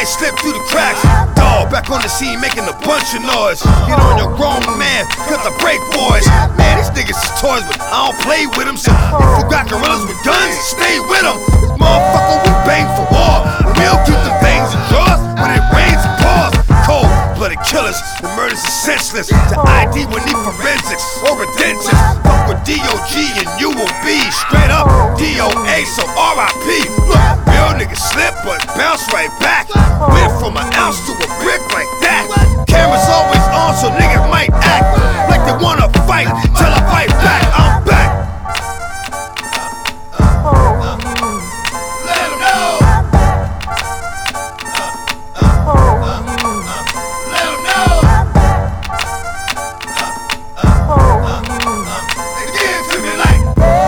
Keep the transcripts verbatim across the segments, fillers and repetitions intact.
I ain't slipped through the cracks. Dog, back on the scene making a bunch of noise. Get on your grown man, cause I break boys. Man, these niggas is toys, but I don't play with them. So if you got gorillas with guns, stay with them. This motherfucker, we bang for war. We'll keep the things in drawers when it rains and pours. Cold-blooded killers, the murders are senseless. To I D we need forensics or redemption. Fuck with D O G and you will be straight up D O A, so R I P. Look, real niggas slip but bounce right back. Went from an ounce to a brick like that. Cameras always on so niggas might act like they wanna fight till I fight back. I'm back. Let 'em know. Let 'em know. They give it to me like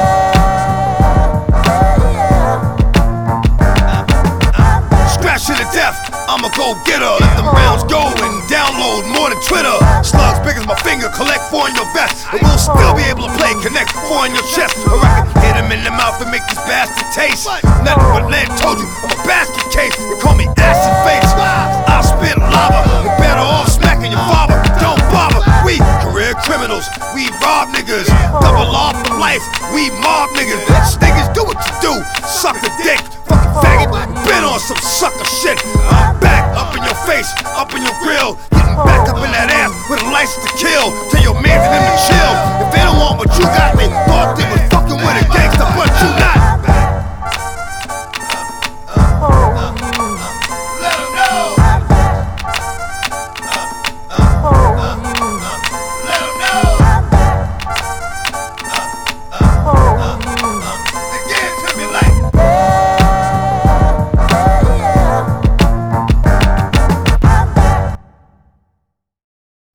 scratch to the death. I'ma go get her. Let them rounds go and download more than Twitter. Slugs big as my finger, collect four in your vest. And we'll still be able to play connect four in your chest. Or I can hit him in the mouth and make this bastard taste nothing but lead. Told you I'm a basket case. They call me acid face. I'll spit lava. You're better off smacking your father. Don't bother. We career criminals. We rob niggas. Double off for life. We mob niggas. Bitch niggas, do what you do. Suck the dick. Fucking faggot. Been on some sucker shit. I'm back up in your face. Up in your grill. Getting back up in that ass with a license to kill. Tell your man for them to chill. If